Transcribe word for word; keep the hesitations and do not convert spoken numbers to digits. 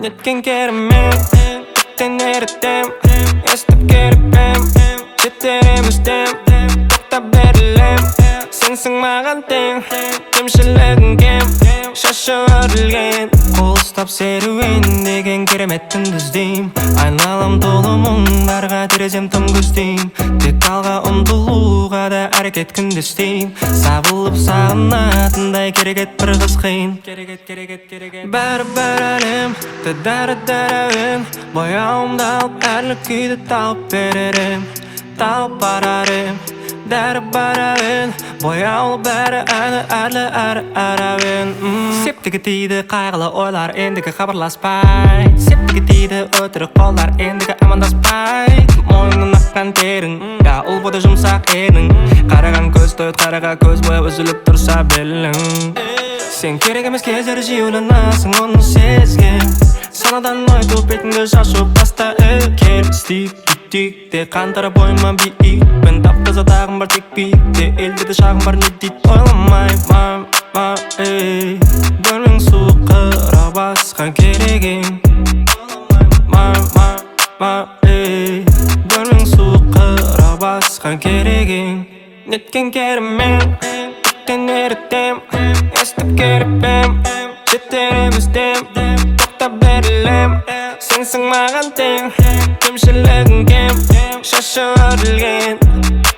Неткен керемем, көктен ерітем, естіп керіпем, жетереміз дем, тоқтап берілем. Сенсің маған тең, кемшілігің кем, шашы өрілген, қол ұстап серуен деген кереметтің іздейм. Айналам толы мұңдарға терезем тым көздейм, тек алға ұмтылуға да әрекет күндестейм. Сабылып сағынатындай керекет бір қыз қиын. Бәрі-бәрі әлем, дәрі-дәрі бояуымды алып әрлі күйді тауып беререм, тауып барарем. Дәрі-бәрі бояулы бәрі әні әрлі әрі әрәуен. Септігі тиді қайғылы ойлар ендігі хабарласпай, септігі тиді өтірік қолдар ендігі амандаспай. Мойнын аққан терің, я ұл боды жұмсақ едің, қараған көз тойыт қараға көз бойы үзіліп тұрса белің. Сен керек емес кездері жиуленасың, оны сезген, санадан ой туып бетіңді шашып баста өкер. Стик түттік те қантары бойыма биік, мен таптыза тағым бар тек биікте, елдеді шағым бар не дейді ойламай. Мам, мам, ей, бөлмең суық қыра басқа керегең. Мам, мам, мам, ей, бөлмең суық қыра басқа керегең. Неткен керемем, көктен ерітем, естіп керіпем, жетереміз дем, тоқтап берілем. Сенсің маған тең, кемшілігің кем, шашы өрілген.